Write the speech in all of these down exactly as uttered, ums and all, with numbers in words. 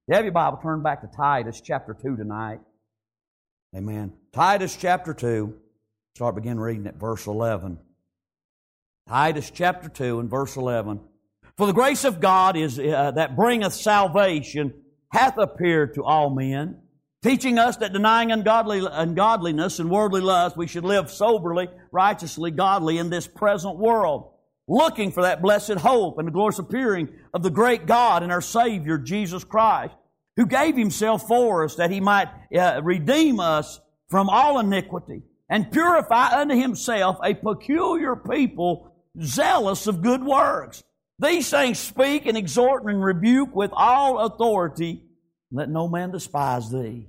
You have your Bible, turn back to Titus chapter two tonight. Amen. Titus chapter two. Start begin reading at verse eleven. Titus chapter two and verse eleven. For the grace of God is uh, that bringeth salvation hath appeared to all men, teaching us that denying ungodly, ungodliness and worldly lust, we should live soberly, righteously, godly in this present world, looking for that blessed hope and the glorious appearing of the great God and our Savior, Jesus Christ, who gave Himself for us that He might uh, redeem us from all iniquity and purify unto Himself a peculiar people zealous of good works. These things speak and exhort and rebuke with all authority. Let no man despise thee.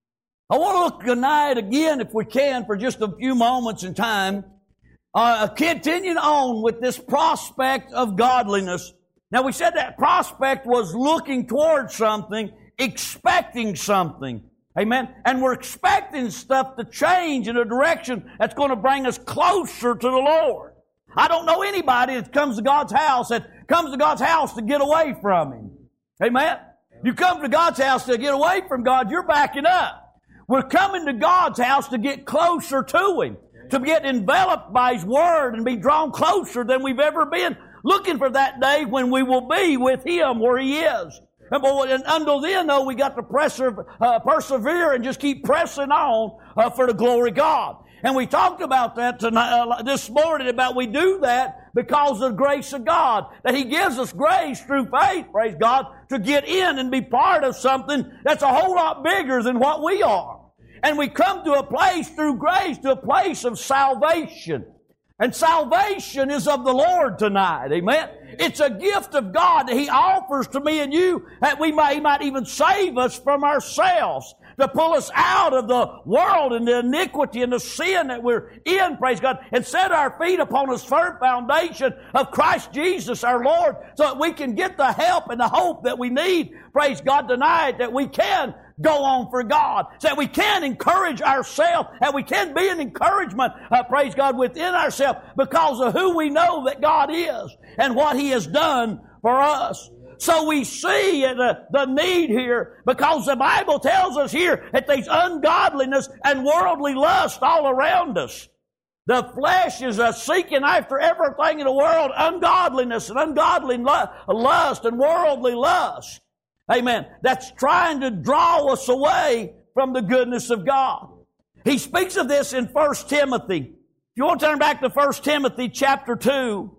I want to look tonight again, if we can, for just a few moments in time, uh, continuing on with this prospect of godliness. Now, we said that prospect was looking towards something, expecting something. Amen? And we're expecting stuff to change in a direction that's going to bring us closer to the Lord. I don't know anybody that comes to God's house that comes to God's house to get away from Him. Amen? You come to God's house to get away from God, you're backing up. We're coming to God's house to get closer to Him, to get enveloped by His Word and be drawn closer than we've ever been, looking for that day when we will be with Him where He is. And until then, though, we got to persever- uh, persevere and just keep pressing on uh, for the glory of God. And we talked about that tonight, uh, this morning, about we do that because of the grace of God. That He gives us grace through faith, praise God, to get in and be part of something that's a whole lot bigger than what we are. And we come to a place through grace, to a place of salvation. And salvation is of the Lord tonight, amen? It's a gift of God that He offers to me and you, that we might, He might even save us from ourselves, to pull us out of the world and the iniquity and the sin that we're in, praise God, and set our feet upon His firm foundation of Christ Jesus our Lord, so that we can get the help and the hope that we need, praise God, tonight, that we can go on for God, so that we can encourage ourselves, and we can be an encouragement, uh, praise God, within ourselves, because of who we know that God is and what He has done for us. So we see the, the need here, because the Bible tells us here that there's ungodliness and worldly lust all around us. The flesh is uh, seeking after everything in the world, ungodliness and ungodly lust and worldly lust. Amen. That's trying to draw us away from the goodness of God. He speaks of this in First Timothy. If you want to turn back to First Timothy chapter two,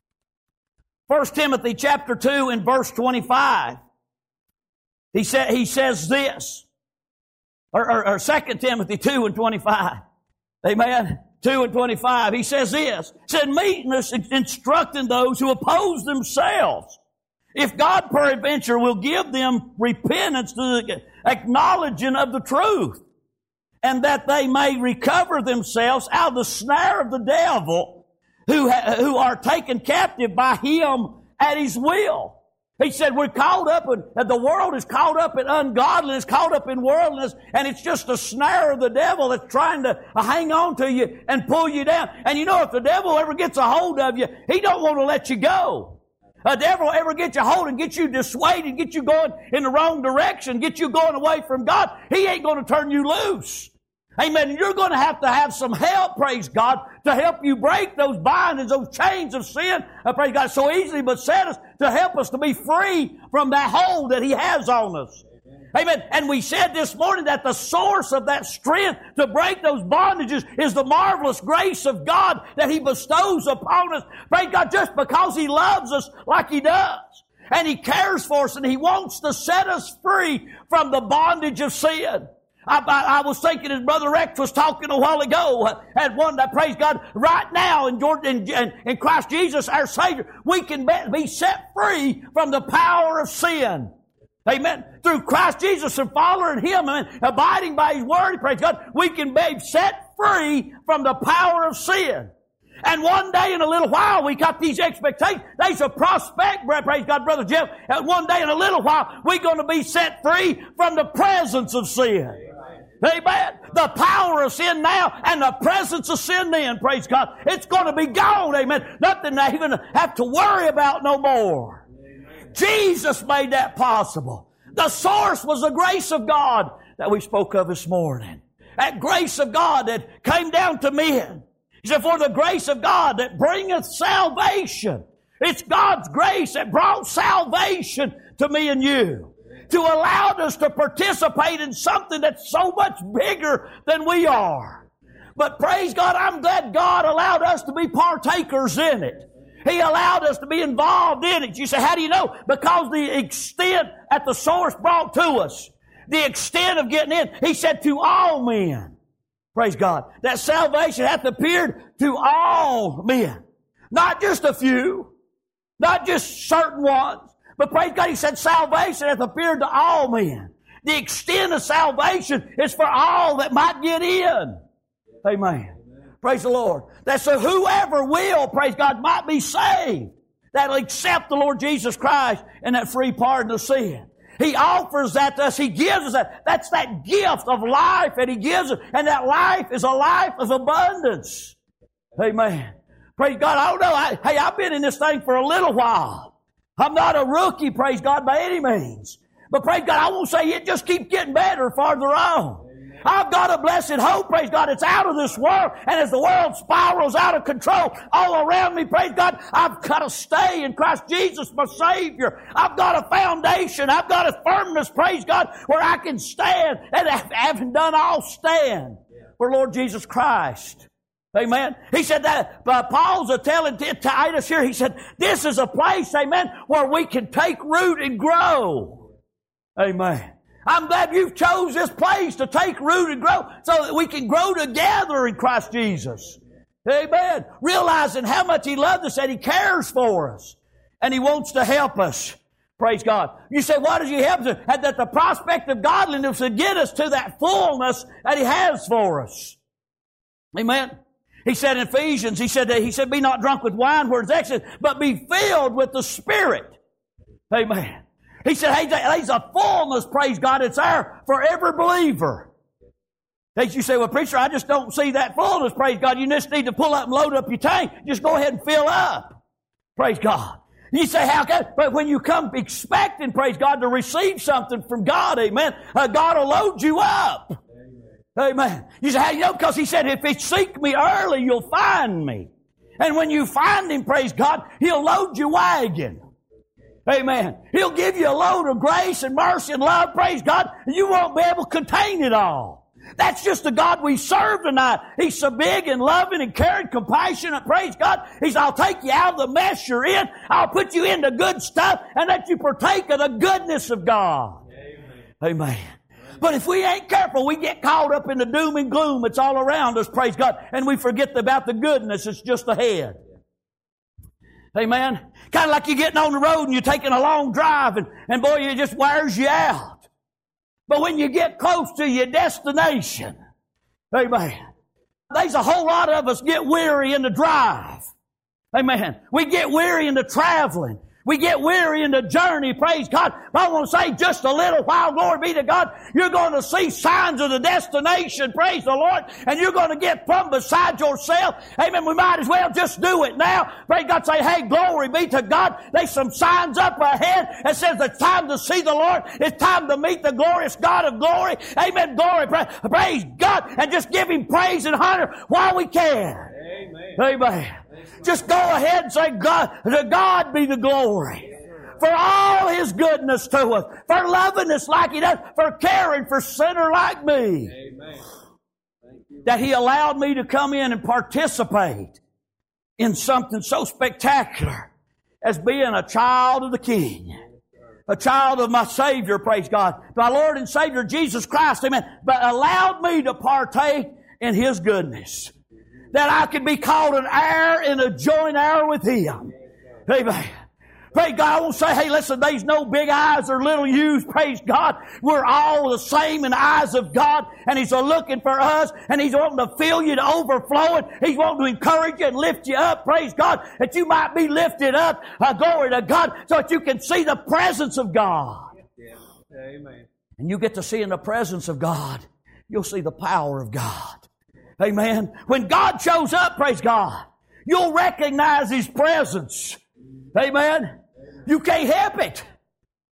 First Timothy chapter two and verse twenty-five. He said, he says this, or, or, or Second Timothy two and twenty-five. Amen. two and twenty-five. He says this, he said, meekness instructing those who oppose themselves, if God peradventure will give them repentance to the acknowledging of the truth, and that they may recover themselves out of the snare of the devil, who ha- who are taken captive by him at his will. He said we're caught up in, that the world is caught up in ungodliness, caught up in worldliness, and it's just a snare of the devil that's trying to hang on to you and pull you down. And you know, if the devil ever gets a hold of you, he don't want to let you go. A devil ever get you hold and get you dissuaded, get you going in the wrong direction, get you going away from God, he ain't going to turn you loose. Amen. You're going to have to have some help, praise God, to help you break those bindings, those chains of sin, uh, praise God, so easily beset us, to help us to be free from that hold that He has on us. Amen. Amen. And we said this morning that the source of that strength to break those bondages is the marvelous grace of God that He bestows upon us, praise God, just because He loves us like He does. And He cares for us, and He wants to set us free from the bondage of sin. I, I, I was thinking, as Brother Rex was talking a while ago, uh, and one that, praise God, right now in, in, in, in Christ Jesus, our Savior, we can be, be set free from the power of sin. Amen. Through Christ Jesus and following Him and abiding by His Word, praise God, we can be set free from the power of sin. And one day in a little while, we got these expectations. There's a prospect, praise God, Brother Jeff, and one day in a little while, we're going to be set free from the presence of sin. Amen. The power of sin now and the presence of sin then, praise God. It's going to be gone, amen. Nothing to even have to worry about no more. Jesus made that possible. The source was the grace of God that we spoke of this morning. That grace of God that came down to men. He said, for the grace of God that bringeth salvation. It's God's grace that brought salvation to me and you. To allow us to participate in something that's so much bigger than we are. But praise God, I'm glad God allowed us to be partakers in it. He allowed us to be involved in it. You say, how do you know? Because the extent at the source brought to us, the extent of getting in, He said to all men. Praise God. That salvation hath appeared to all men. Not just a few. Not just certain ones. But praise God, He said salvation hath appeared to all men. The extent of salvation is for all that might get in. Amen. Praise the Lord. That so whoever will, praise God, might be saved. That'll accept the Lord Jesus Christ and that free pardon of sin. He offers that to us. He gives us that. That's that gift of life that He gives us. And that life is a life of abundance. Amen. Praise God. I don't know. I, hey, I've been in this thing for a little while. I'm not a rookie, praise God, by any means. But praise God, I won't say it just keeps getting better farther on. I've got a blessed hope, praise God, it's out of this world. And as the world spirals out of control all around me, praise God, I've got to stay in Christ Jesus, my Savior. I've got a foundation. I've got a firmness, praise God, where I can stand. And having done all, stand for Lord Jesus Christ. Amen. He said that, uh, Paul's a telling Titus here, he said, this is a place, amen, where we can take root and grow. Amen. I'm glad you've chose this place to take root and grow so that we can grow together in Christ Jesus. Amen. Realizing how much He loves us and He cares for us. And He wants to help us. Praise God. You say, why does He help us? That the prospect of godliness will get us to that fullness that He has for us. Amen. He said in Ephesians, he said, he said, be not drunk with wine where it's excess, but be filled with the Spirit. Amen. He said, hey, there's a fullness, praise God, it's there for every believer. You say, well, preacher, I just don't see that fullness, praise God. You just need to pull up and load up your tank. Just go ahead and fill up. Praise God. You say, how can, but when you come expecting, praise God, to receive something from God, amen, uh, God will load you up. Amen. Amen. You say, how you know? Because He said, if you seek me early, you'll find me. And when you find Him, praise God, He'll load your wagon. Amen. He'll give you a load of grace and mercy and love, praise God, and you won't be able to contain it all. That's just the God we serve tonight. He's so big and loving and caring, compassionate, praise God. He's, I'll take you out of the mess you're in. I'll put you into good stuff and let you partake of the goodness of God. Amen. Amen. But if we ain't careful, we get caught up in the doom and gloom that's all around us, praise God, and we forget about the goodness that's just ahead. Amen. Kind of like you're getting on the road and you're taking a long drive and, and boy, it just wears you out. But when you get close to your destination, amen, there's a whole lot of us get weary in the drive. Amen. We get weary in the traveling. We get weary in the journey, praise God. But I want to say just a little while, glory be to God, you're going to see signs of the destination, praise the Lord, and you're going to get plumb beside yourself. Amen. We might as well just do it now. Praise God, say, hey, glory be to God. There's some signs up ahead that says it's time to see the Lord. It's time to meet the glorious God of glory. Amen. Glory. Praise God. And just give Him praise and honor while we can. Amen. Amen. Just go ahead and say, God, to God be the glory for all His goodness to us, for loving us like He does, for caring for a sinner like me. Amen. That He allowed me to come in and participate in something so spectacular as being a child of the King, a child of my Savior, praise God, my Lord and Savior Jesus Christ, amen, but allowed me to partake in His goodness. That I could be called an heir and a joint heir with Him. Amen. Praise God. I won't say, hey, listen, there's no big eyes or little U's. Praise God. We're all the same in the eyes of God. And He's looking for us. And He's wanting to fill you to overflowing. He's wanting to encourage you and lift you up. Praise God. That you might be lifted up. Uh, glory to God. So that you can see the presence of God. Yeah. Amen. And you get to see in the presence of God, you'll see the power of God. Amen. When God shows up, praise God, you'll recognize His presence. Amen. You can't help it.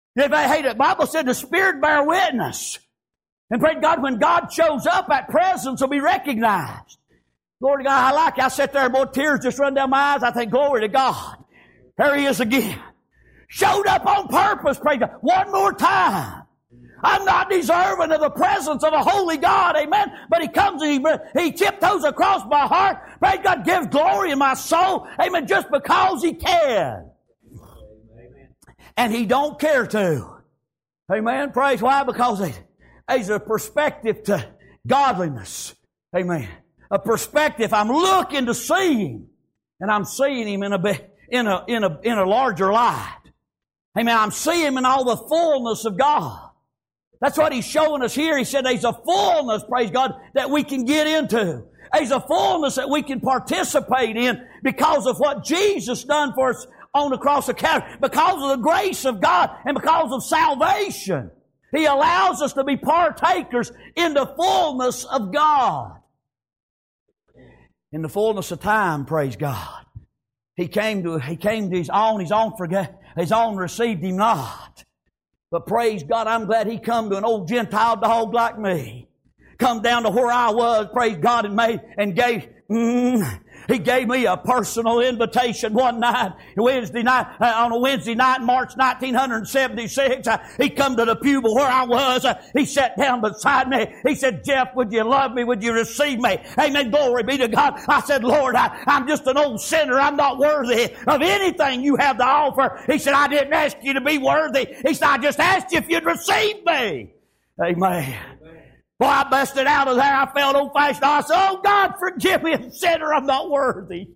If I hate it, the Bible said the Spirit bear witness. And pray God, when God shows up, that presence will be recognized. Glory to God. I like it. I sit there and more tears just run down my eyes. I think, glory to God. There He is again. Showed up on purpose, praise God. One more time. I'm not deserving of the presence of a holy God, amen. But He comes and He, he tiptoes across my heart. Praise God, gives glory in my soul, amen, just because He can. And He don't care to. Amen. Praise why? Because there's a perspective to godliness. Amen. A perspective. I'm looking to see Him. And I'm seeing Him in a bit, in a, in a, in a larger light. Amen. I'm seeing Him in all the fullness of God. That's what He's showing us here. He said there's a fullness, praise God, that we can get into. There's a fullness that we can participate in because of what Jesus done for us on the cross of Calvary. Because of the grace of God and because of salvation. He allows us to be partakers in the fullness of God. In the fullness of time, praise God. He came to, he came to His own, His own forget, His own received Him not. But praise God, I'm glad He come to an old Gentile dog like me. Come down to where I was, praise God, and made, and gave, mm, He gave me a personal invitation one night, Wednesday night, uh, on a Wednesday night in March nineteen seventy-six. Uh, he come to the pew where I was. Uh, he sat down beside me. He said, Jeff, would you love me? Would you receive me? Amen. Glory be to God. I said, Lord, I, I'm just an old sinner. I'm not worthy of anything you have to offer. He said, I didn't ask you to be worthy. He said, I just asked you if you'd receive me. Amen. Boy, I busted out of there. I felt old-fashioned. I said, oh, God, forgive me, a sinner. I'm not worthy.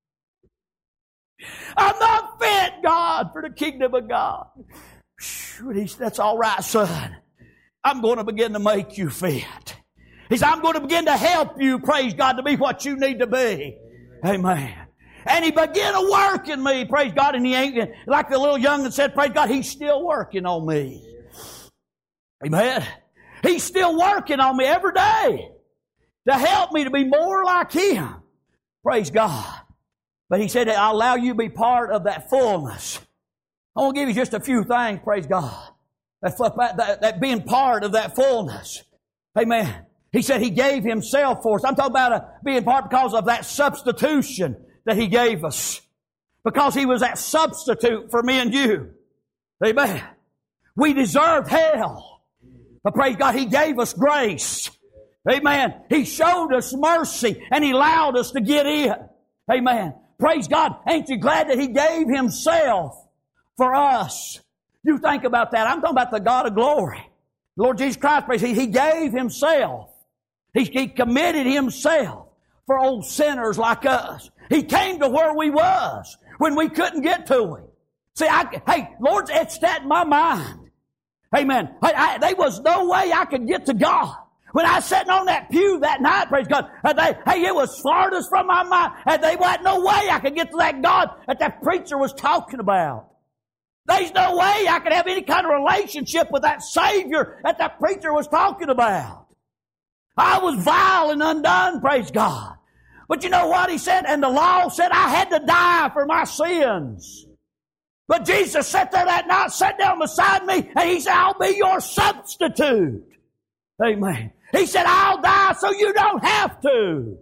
I'm not fit, God, for the kingdom of God. He said, that's all right, son. I'm going to begin to make you fit. He said, I'm going to begin to help you, praise God, to be what you need to be. Amen. And He began to work in me, praise God, and He ain't, like the little young'un said, praise God, He's still working on me. Amen. He's still working on me every day to help me to be more like Him. Praise God. But He said, I'll allow you to be part of that fullness. I want to give you just a few things, praise God. That, that, that being part of that fullness. Amen. He said He gave Himself for us. I'm talking about a, being part because of that substitution that He gave us. Because He was that substitute for me and you. Amen. We deserved hell. But praise God, He gave us grace. Amen. He showed us mercy and He allowed us to get in. Amen. Praise God. Ain't you glad that He gave Himself for us? You think about that. I'm talking about the God of glory. Lord Jesus Christ, praise He, he gave Himself. He, he committed Himself for old sinners like us. He came to where we was when we couldn't get to Him. See, I, hey, Lord, it's that in my mind. Amen. I, I, there was no way I could get to God. When I was sitting on that pew that night, praise God, and they, hey, it was farthest from my mind, and there wasn't no way I could get to that God that that preacher was talking about. There's no way I could have any kind of relationship with that Savior that that preacher was talking about. I was vile and undone, praise God. But you know what He said? And the law said I had to die for my sins. But Jesus sat there that night, sat down beside me, and He said, I'll be your substitute. Amen. He said, I'll die so you don't have to.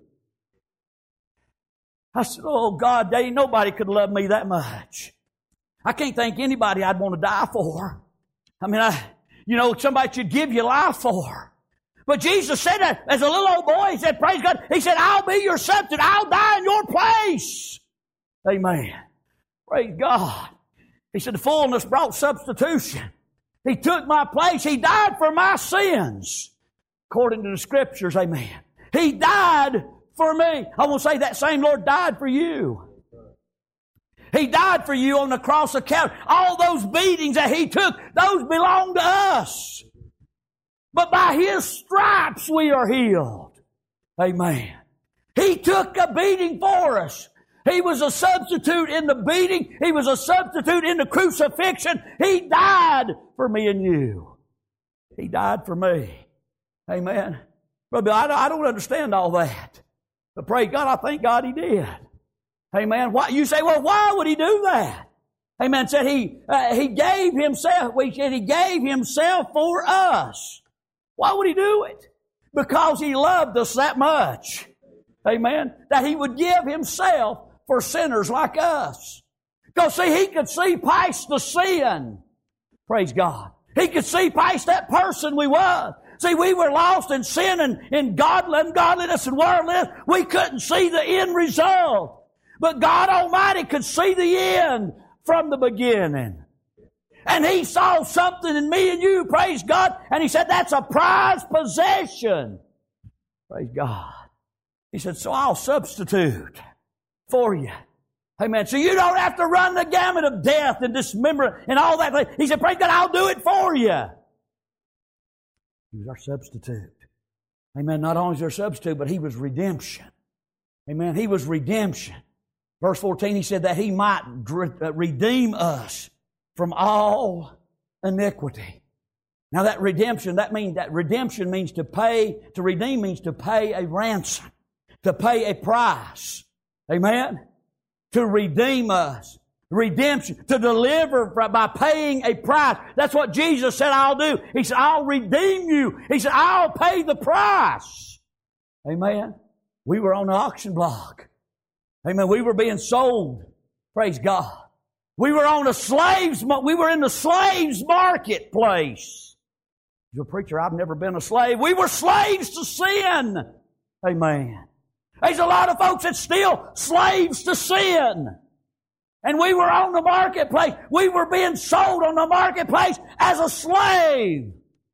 I said, oh God, there ain't nobody could love me that much. I can't think anybody I'd want to die for. I mean, I, you know, somebody should give you life for. But Jesus said that as a little old boy, He said, praise God, He said, I'll be your substitute. I'll die in your place. Amen. Praise God. He said, the fullness brought substitution. He took my place. He died for my sins. According to the Scriptures, amen. He died for me. I want to say that same Lord died for you. He died for you on the cross of Calvary. All those beatings that He took, those belong to us. But by His stripes we are healed. Amen. He took a beating for us. He was a substitute in the beating. He was a substitute in the crucifixion. He died for me and you. He died for me. Amen. Brother, I don't understand all that. But praise God, I thank God He did. Amen. Why, you say, well, why would He do that? Amen. Said He, uh, He gave Himself, we said He gave Himself for us. Why would He do it? Because He loved us that much. Amen. That He would give Himself for sinners like us. Because see, He could see past the sin. Praise God. He could see past that person we was. See, we were lost in sin and in godly, ungodliness and worldliness. We couldn't see the end result. But God Almighty could see the end from the beginning. And He saw something in me and you, praise God, and He said, that's a prized possession. Praise God. He said, so I'll substitute for you. Amen. So you don't have to run the gamut of death and dismember and all that. He said, praise God, I'll do it for you. He was our substitute. Amen. Not only is our substitute, but He was redemption. Amen. He was redemption. Verse fourteen, He said that He might redeem us from all iniquity. Now that redemption, that means that redemption means to pay, to redeem means to pay a ransom, to pay a price. Amen. To redeem us. Redemption. To deliver by paying a price. That's what Jesus said, I'll do. He said, I'll redeem you. He said, I'll pay the price. Amen. We were on the auction block. Amen. We were being sold. Praise God. We were on a slaves, we were in the slaves marketplace. You're a preacher, I've never been a slave. We were slaves to sin. Amen. There's a lot of folks that's still slaves to sin. And we were on the marketplace. We were being sold on the marketplace as a slave.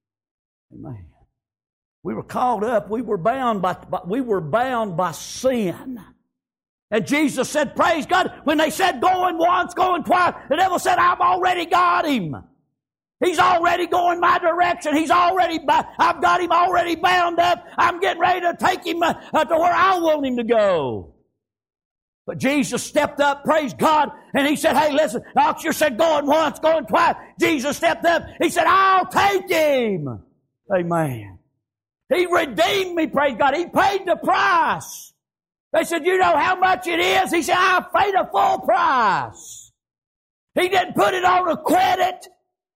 Amen. We were caught up. We were bound by, we were bound by sin. And Jesus said, praise God, when they said going once, going twice, the devil said, I've already got him. He's already going my direction. He's already, I've got him already bound up. I'm getting ready to take him uh, to where I want him to go. But Jesus stepped up, praise God, and He said, hey, listen, the auctioneer said going once, going twice. Jesus stepped up. He said, I'll take him. Amen. He redeemed me, praise God. He paid the price. They said, you know how much it is? He said, I've paid a full price. He didn't put it on a credit.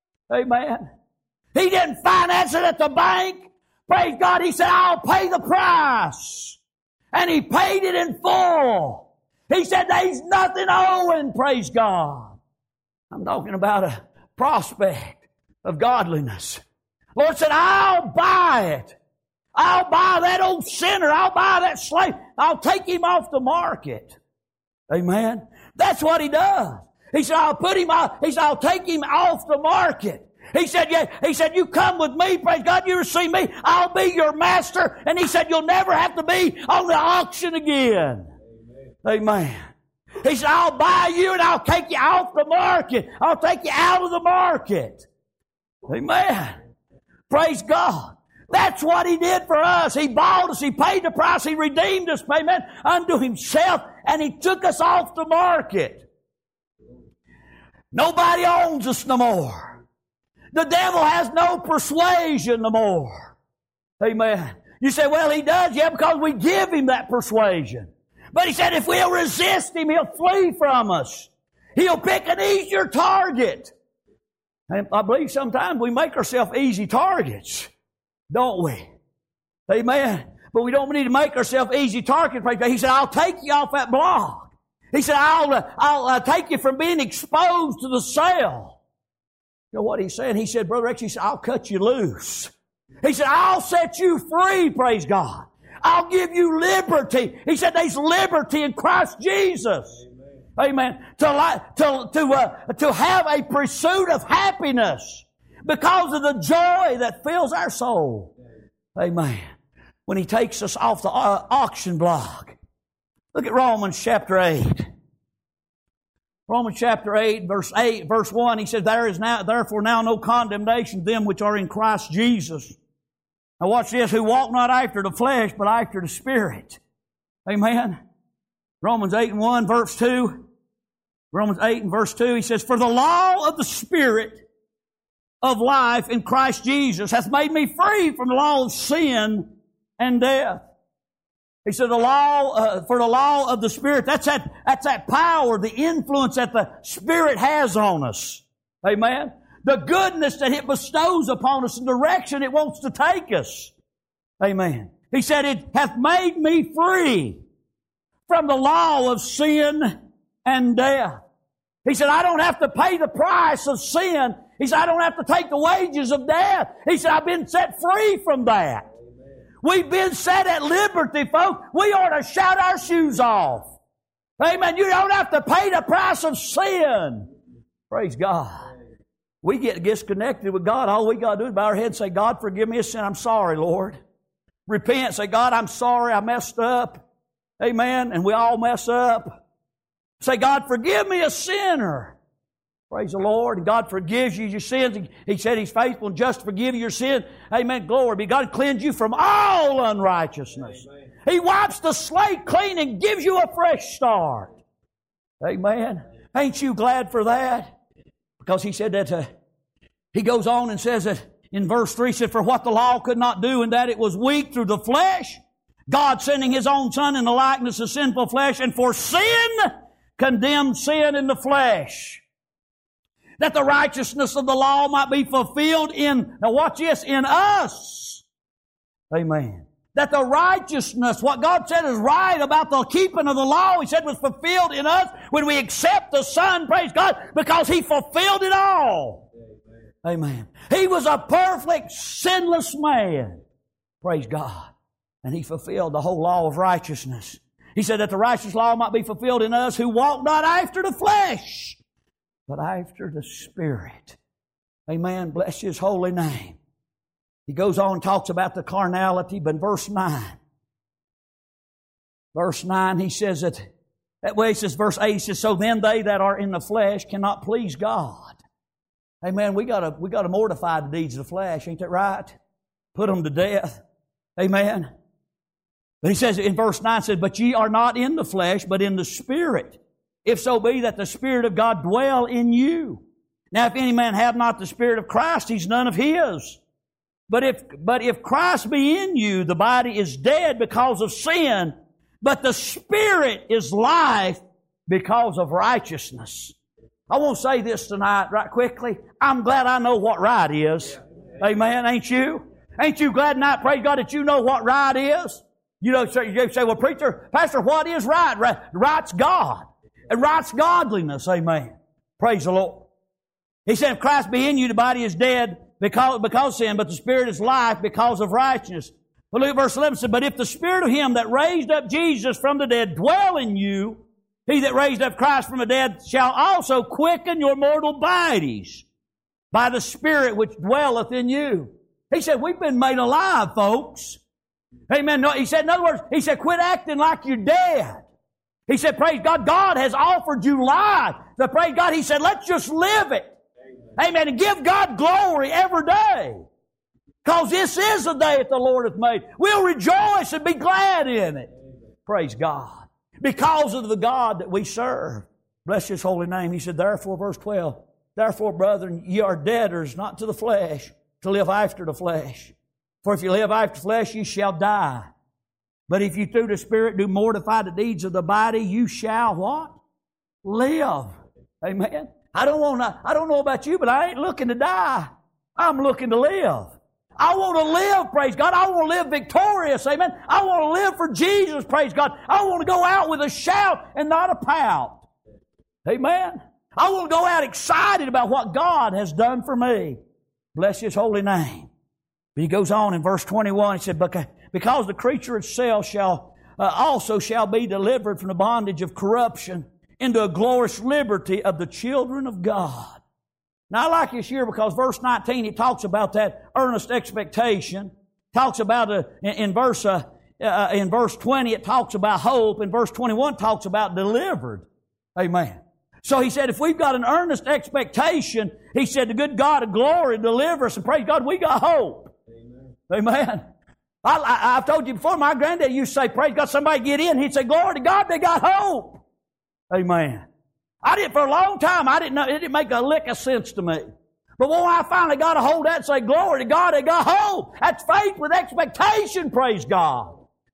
Amen. He didn't finance it at the bank. Praise God. He said, I'll pay the price. And He paid it in full. He said, there's nothing owing. Praise God. I'm talking about a prospect of godliness. Lord said, I'll buy it. I'll buy that old sinner. I'll buy that slave. I'll take him off the market. Amen. That's what He does. He said, I'll put him out. He said, I'll take him off the market. He said, yeah, he said, you come with me, praise God, you receive me, I'll be your master. And He said, you'll never have to be on the auction again. Amen. Amen. He said, I'll buy you and I'll take you off the market. I'll take you out of the market. Amen. Praise God. That's what He did for us. He bought us. He paid the price. He redeemed us, amen, unto Himself. And He took us off the market. Nobody owns us no more. The devil has no persuasion no more. Amen. You say, well, he does, yeah, because we give him that persuasion. But He said if we'll resist him, he'll flee from us. He'll pick an easier target. And I believe sometimes we make ourselves easy targets, don't we? Amen. But we don't need to make ourselves easy targets. He said, I'll take you off that block. He said, I'll, uh, I'll uh, take you from being exposed to the sale. You know what He said? He said, Brother X, He said, I'll cut you loose. He said, I'll set you free, praise God. I'll give you liberty. He said, there's liberty in Christ Jesus. Amen. Amen. To, to, to, uh, to have a pursuit of happiness because of the joy that fills our soul. Amen. When He takes us off the uh, auction block. Look at Romans chapter eight. Romans chapter eight, verse eight, verse one, he says, There is now, therefore now no condemnation to them which are in Christ Jesus. Now watch this, who walk not after the flesh, but after the Spirit. Amen. Romans eight and one, verse two. Romans eight and verse two, he says, For the law of the Spirit of life in Christ Jesus hath made me free from the law of sin and death. He said the law, uh, for the law of the Spirit, that's that, that's that power, the influence that the Spirit has on us. Amen. The goodness that it bestows upon us, the direction it wants to take us. Amen. He said, it hath made me free from the law of sin and death. He said, I don't have to pay the price of sin. He said, I don't have to take the wages of death. He said, I've been set free from that. Amen. We've been set at liberty, folks. We ought to shout our shoes off. Amen. You don't have to pay the price of sin. Praise God. We get disconnected with God. All we got to do is bow our head and say, God, forgive me a sin. I'm sorry, Lord. Repent. Say, God, I'm sorry. I messed up. Amen. And we all mess up. Say, God, forgive me a sinner. Praise the Lord. And God forgives you your sins. He said He's faithful and just to forgive you your sin. Amen. Glory be. God cleanse you from all unrighteousness. Amen. He wipes the slate clean and gives you a fresh start. Amen. Ain't you glad for that? Because He said that, uh, He goes on and says that in verse three, He said, for what the law could not do, in that it was weak through the flesh, God sending His own Son in the likeness of sinful flesh, and for sin, condemned sin in the flesh, that the righteousness of the law might be fulfilled in, now watch this, in us. Amen. That the righteousness, what God said is right about the keeping of the law, He said was fulfilled in us when we accept the Son, praise God, because He fulfilled it all. Amen. Amen. He was a perfect, sinless man. Praise God. And He fulfilled the whole law of righteousness. He said that the righteous law might be fulfilled in us who walk not after the flesh, but after the Spirit. Amen. Bless His holy name. He goes on and talks about the carnality, but in verse nine, verse nine, he says that, that way he says, verse eight, he says, so then they that are in the flesh cannot please God. Amen. We gotta, we gotta mortify the deeds of the flesh. Ain't that right? Put them to death. Amen. But he says in verse nine, says, but ye are not in the flesh, but in the Spirit. If so be that the Spirit of God dwell in you. Now if any man have not the Spirit of Christ, he's none of His. But if, but if Christ be in you, the body is dead because of sin, but the Spirit is life because of righteousness. I want to say this tonight right quickly. I'm glad I know what right is. Amen. Ain't you? Ain't you glad tonight, praise God, that you know what right is? You know, you say, well, preacher, pastor, what is right? Right right's God. And right's godliness. Amen. Praise the Lord. He said, if Christ be in you, the body is dead because, because of sin, but the Spirit is life because of righteousness. But look at verse eleven, said, but if the Spirit of Him that raised up Jesus from the dead dwell in you, He that raised up Christ from the dead shall also quicken your mortal bodies by the Spirit which dwelleth in you. He said, we've been made alive, folks. Amen. No, he said, in other words, He said, quit acting like you're dead. He said, praise God, God has offered you life. So praise God, He said, let's just live it. Amen. Amen. And give God glory every day. Because this is the day that the Lord hath made. We'll rejoice and be glad in it. Amen. Praise God. Because of the God that we serve. Bless His holy name. He said, therefore, verse twelve, therefore, brethren, ye are debtors not to the flesh, to live after the flesh. For if you live after the flesh, you shall die. But if you through the Spirit do mortify the deeds of the body, you shall what? Live. Amen. I don't want to, I don't know about you, but I ain't looking to die. I'm looking to live. I want to live, praise God. I want to live victorious, amen. I want to live for Jesus, praise God. I want to go out with a shout and not a pout. Amen. I want to go out excited about what God has done for me. Bless His holy name. But he goes on in verse twenty-one, he said, because the creature itself shall uh, also shall be delivered from the bondage of corruption into a glorious liberty of the children of God. Now I like this here because verse nineteen, he talks about that earnest expectation. Talks about, uh, in, in verse uh, uh, in verse twenty, it talks about hope. In verse twenty-one, it talks about delivered. Amen. So he said, if we've got an earnest expectation, he said, the good God of glory deliver us. And praise God, we got hope. Amen. Amen. I, I, I've told you before, my granddad used to say, praise God, somebody get in. He'd say, glory to God, they got hope. Amen. I did for a long time. I didn't know, it didn't make a lick of sense to me. But when I finally got a hold of that and say, glory to God, they got hope. That's faith with expectation, praise God.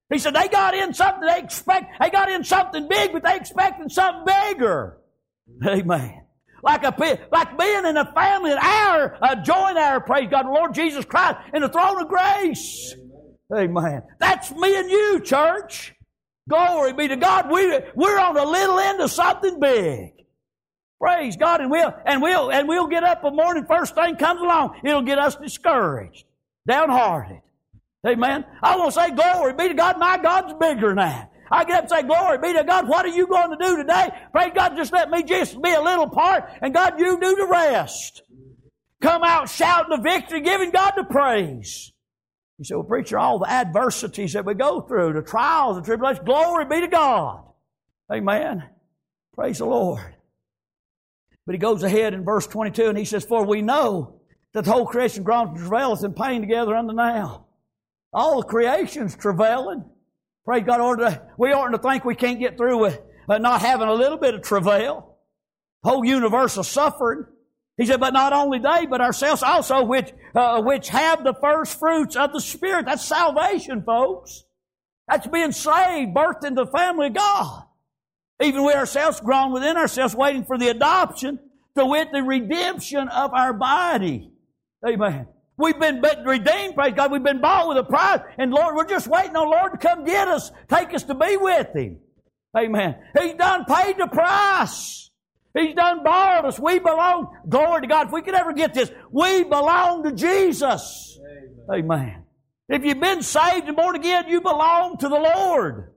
He said they got in something they expect, they got in something big, but they expected something bigger. Amen. Like a like being in a family, an hour, a joint hour, praise God, the Lord Jesus Christ, in the throne of grace. Amen. That's me and you, church. Glory be to God. We, we're on the little end of something big. Praise God, and we'll and we'll and we'll get up the morning, first thing comes along, it'll get us discouraged, downhearted. Amen. I want to say, glory be to God, my God's bigger than that. I get up and say, glory be to God, what are you going to do today? Praise God, just let me just be a little part, and God, you do the rest. Come out shouting the victory, giving God the praise. You say, well, preacher, all the adversities that we go through, the trials, the tribulations, glory be to God. Amen. Praise the Lord. But he goes ahead in verse twenty-two, and he says, for we know that the whole creation groans and travaileth in pain together unto now. All the creation's travailing. Praise God. We oughtn't to think we can't get through with not having a little bit of travail. Whole universe of suffering. He said, but not only they, but ourselves also, which uh, which have the first fruits of the Spirit. That's salvation, folks. That's being saved, birthed into the family of God. Even we ourselves, grown within ourselves, waiting for the adoption, to wit, the redemption of our body. Amen. We've been redeemed, praise God. We've been bought with a price. And Lord, we're just waiting on Lord to come get us, take us to be with Him. Amen. He's done paid the price. He's done borrowed us. We belong, glory to God. If we could ever get this, we belong to Jesus. Amen. Amen. If you've been saved and born again, you belong to the Lord.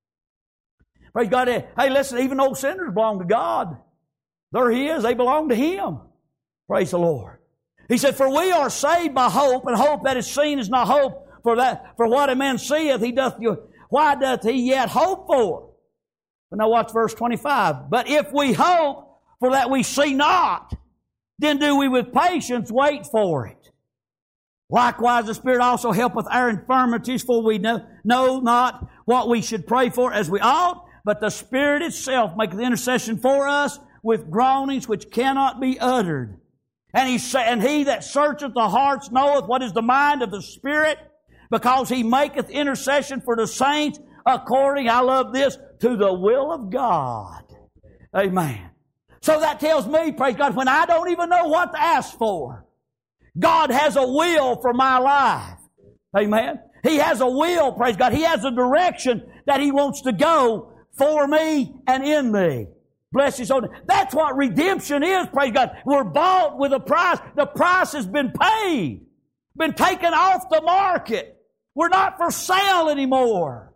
Praise God. Hey, listen, even old sinners belong to God. There He is. They belong to Him. Praise the Lord. He said, for we are saved by hope, and hope that is seen is not hope. For that, for what a man seeth, he doth, why doth he yet hope for? But now watch verse twenty-five. But if we hope for that we see not, then do we with patience wait for it. Likewise, the Spirit also helpeth our infirmities, for we know, know not what we should pray for as we ought, but the Spirit itself maketh intercession for us with groanings which cannot be uttered. And he, say, and he that searcheth the hearts knoweth what is the mind of the Spirit, because He maketh intercession for the saints according, I love this, to the will of God. Amen. So that tells me, praise God, when I don't even know what to ask for, God has a will for my life. Amen. He has a will, praise God. He has a direction that He wants to go for me and in me. Bless His holy name. That's what redemption is, praise God. We're bought with a price. The price has been paid. Been taken off the market. We're not for sale anymore.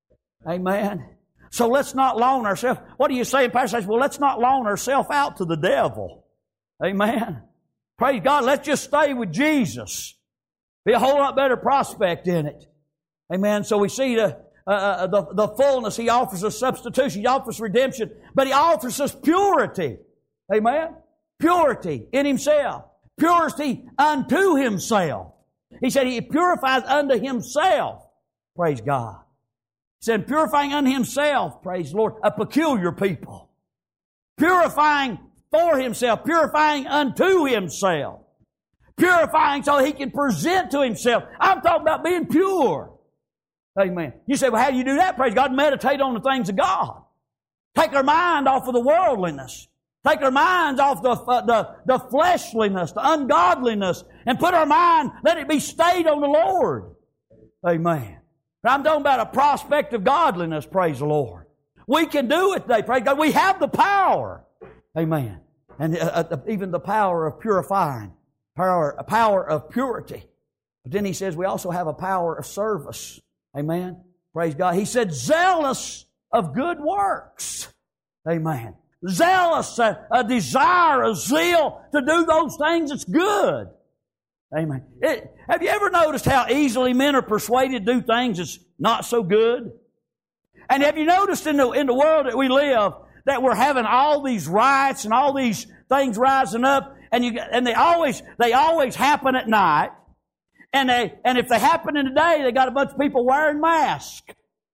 Amen. So let's not loan ourselves. What are you saying, Pastor? Well, let's not loan ourselves out to the devil. Amen. Praise God. Let's just stay with Jesus. Be a whole lot better prospect in it. Amen. So we see the Uh, the, the fullness. He offers us substitution. He offers redemption. But He offers us purity. Amen? Purity in Himself. Purity unto Himself. He said He purifies unto Himself. Praise God. He said purifying unto Himself. Praise the Lord. A peculiar people. Purifying for Himself. Purifying unto Himself. Purifying so He can present to Himself. I'm talking about being pure. Amen. You say, well, how do you do that? Praise God. Meditate on the things of God. Take our mind off of the worldliness. Take our minds off the, uh, the, the fleshliness, the ungodliness, and put our mind, let it be stayed on the Lord. Amen. I'm talking about a prospect of godliness, praise the Lord. We can do it today, praise God. We have the power. Amen. And uh, uh, even the power of purifying, power, a power of purity. But then he says we also have a power of service. Amen. Praise God. He said, zealous of good works. Amen. Zealous, a, a desire, a zeal to do those things that's good. Amen. It, have you ever noticed how easily men are persuaded to do things that's not so good? And have you noticed in the, in the world that we live that we're having all these riots and all these things rising up, and you and they always they always happen at night. And they, and if they happen in the day, they got a bunch of people wearing masks.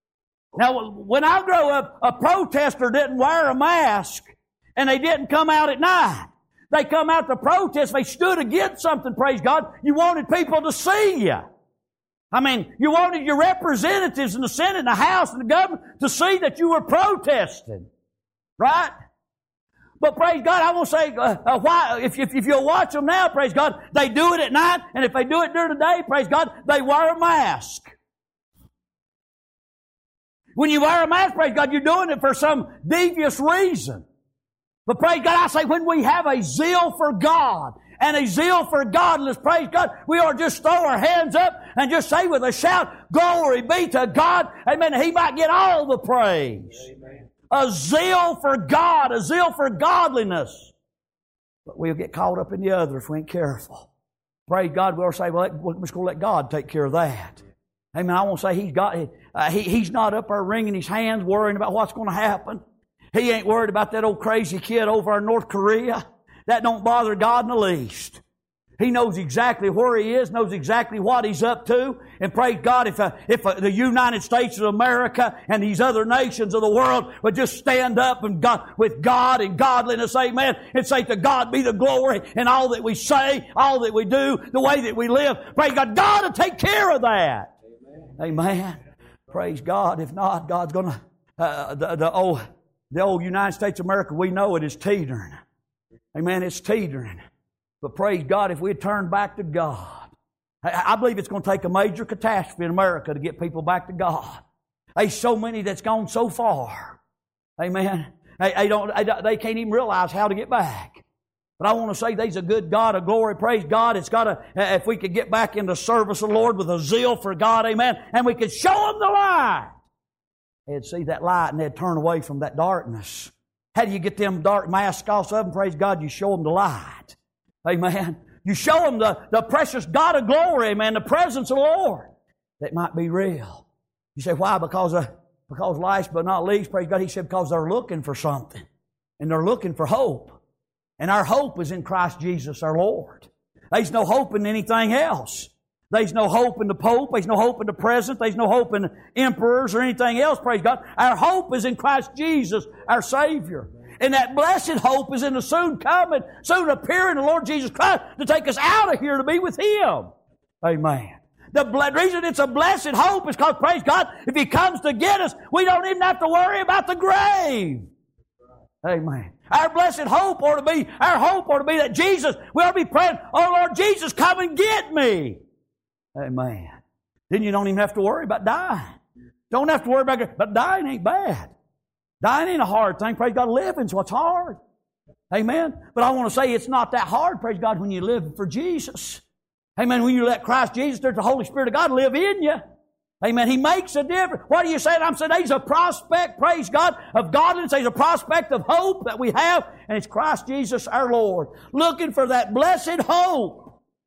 Now, when I grew up, a protester didn't wear a mask, and they didn't come out at night. They come out to protest. They stood against something, praise God. You wanted people to see you. I mean, you wanted your representatives in the Senate and the House and the government to see that you were protesting. Right? But praise God, I won't say uh, uh, why. If, if, if you'll watch them now, praise God, they do it at night, and if they do it during the day, praise God, they wear a mask. When you wear a mask, praise God, you're doing it for some devious reason. But praise God, I say when we have a zeal for God and a zeal for godliness, praise God, we ought to just throw our hands up and just say with a shout, glory be to God. Amen. He might get all the praise. Amen. A zeal for God, a zeal for godliness. But we'll get caught up in the other if we ain't careful. Praise God, we'll say, well, we're just going to let God take care of that. Amen. I won't say he's got, uh, he, he's not up there wringing his hands worrying about what's going to happen. He ain't worried about that old crazy kid over in North Korea. That don't bother God in the least. He knows exactly where he is, knows exactly what he's up to. And praise God, if uh, if uh, the United States of America and these other nations of the world would just stand up and God, with God and godliness, amen, and say to God be the glory in all that we say, all that we do, the way that we live. Praise God, God will take care of that. Amen. Amen. Praise God. If not, God's going to, uh, the, the old... The old United States of America, we know it is teetering. Amen, it's teetering. But praise God, if we turn back to God, I believe it's going to take a major catastrophe in America to get people back to God. There's so many that's gone so far. Amen. They, they, don't, they can't even realize how to get back. But I want to say there's a good God of glory. Praise God. It's got to, if we could get back into service of the Lord with a zeal for God, amen, and we could show them the light. They'd see that light and they'd turn away from that darkness. How do you get them dark masks off of them? Praise God, you show them the light. Amen. You show them the, the precious God of glory, amen, the presence of the Lord. That might be real. You say, why? Because, uh, because last but not least, praise God, He said, because they're looking for something. And they're looking for hope. And our hope is in Christ Jesus our Lord. There's no hope in anything else. There's no hope in the Pope. There's no hope in the President. There's no hope in emperors or anything else, praise God. Our hope is in Christ Jesus, our Savior. And that blessed hope is in the soon coming, soon appearing of the Lord Jesus Christ to take us out of here to be with Him. Amen. The reason it's a blessed hope is because, praise God, if He comes to get us, we don't even have to worry about the grave. Amen. Our blessed hope ought to be, our hope ought to be that Jesus, we ought to be praying, oh Lord Jesus, come and get me. Amen. Then you don't even have to worry about dying. Don't have to worry about it. But dying ain't bad. Dying ain't a hard thing. Praise God, living's what's hard. Amen. But I want to say it's not that hard, praise God, when you live for Jesus. Amen. When you let Christ Jesus, there's the Holy Spirit of God live in you. Amen. He makes a difference. What are you saying? I'm saying there's a prospect, praise God, of godliness. There's a prospect of hope that we have, and it's Christ Jesus our Lord. Looking for that blessed hope.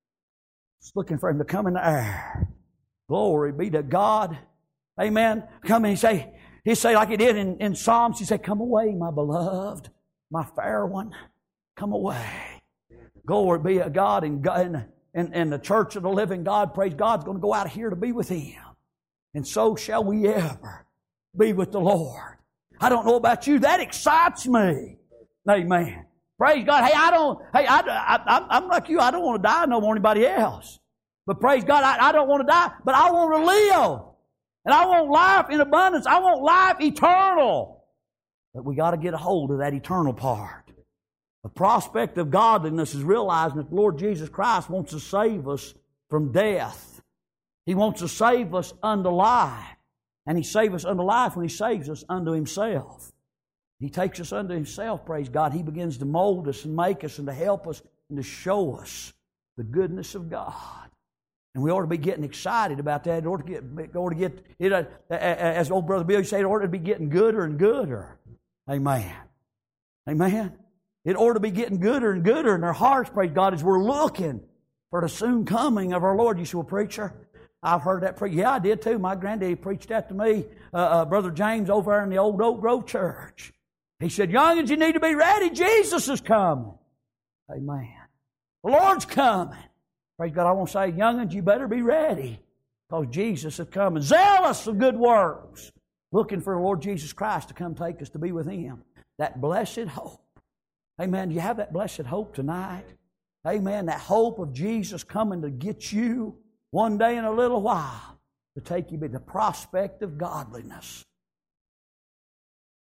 Just looking for Him to come in the air. Glory be to God. Amen. Come and say, He say like He did in, in Psalms, He said, come away, my beloved, my fair one. Come away. Glory be to God and, and, and, and the church of the living God, praise God's going to go out of here to be with Him. And so shall we ever be with the Lord. I don't know about you. That excites me. Amen. Praise God. Hey, I don't, hey, I, I, I'm like you. I don't want to die no more than anybody else. But praise God, I, I don't want to die, but I want to live. And I want life in abundance. I want life eternal. But we got to get a hold of that eternal part. The prospect of godliness is realizing that the Lord Jesus Christ wants to save us from death. He wants to save us unto life. And He saves us unto life when He saves us unto Himself. He takes us unto Himself, praise God. He begins to mold us and make us and to help us and to show us the goodness of God. And we ought to be getting excited about that. It ought to get, it ought to get it, uh, as old Brother Bill said, it ought to be getting gooder and gooder. Amen. Amen. It ought to be getting gooder and gooder in our hearts, praise God, as we're looking for the soon coming of our Lord. You say, well, preacher, I've heard that preach. Yeah, I did too. My granddaddy preached that to me, uh, uh, Brother James over there in the old Oak Grove Church. He said, youngins, you need to be ready. Jesus is coming. Amen. The Lord's coming. Praise God, I want to say, youngins, you better be ready because Jesus is coming. Zealous of good works. Looking for the Lord Jesus Christ to come take us to be with Him. That blessed hope. Amen. Do you have that blessed hope tonight? Amen. That hope of Jesus coming to get you one day in a little while. to take you, the prospect of godliness.